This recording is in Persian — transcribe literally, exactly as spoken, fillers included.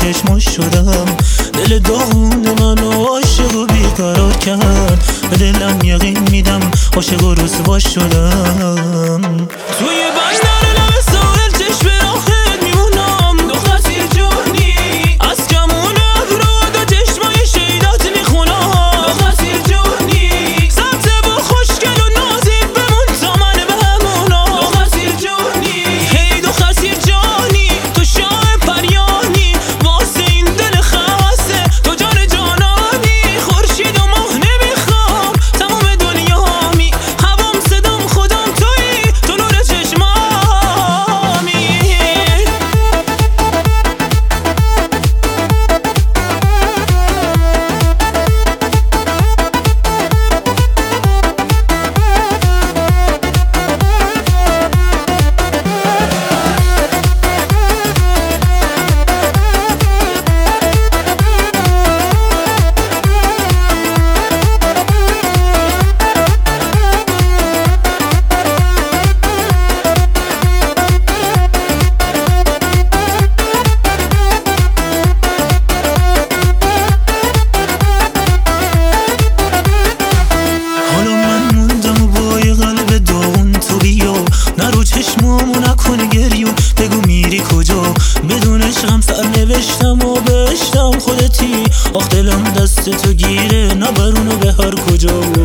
چشماش شدم، دل داغون منو عاشق و بیقرار کرد. به دلم یقین میدم عاشق و رسوا شدم. توی بندر لب ساحل چشم راهت میمونم، دختر سیر جونی از کمون ابرو دو چشمای شیدات میخونم. دختر سیر جونی سبزه و خوشگل و نازی بمون تا من بمونم. دختر سیر جونی هی دختر سیر جانی تو شاه پریانی، واسه این دل خسته تو جان جانانی. خورشید و ماه نمیخوام تمام دنیامی، هوام صدام خودم تویی تو نور چشمامی. نرو چشمامو نکنه گریون، بگو میری کجا؟ بدون عشقم سر نوشتم و بهشتم خودتی. آخ دلم دست تو گیره نبرونو به هر کجا.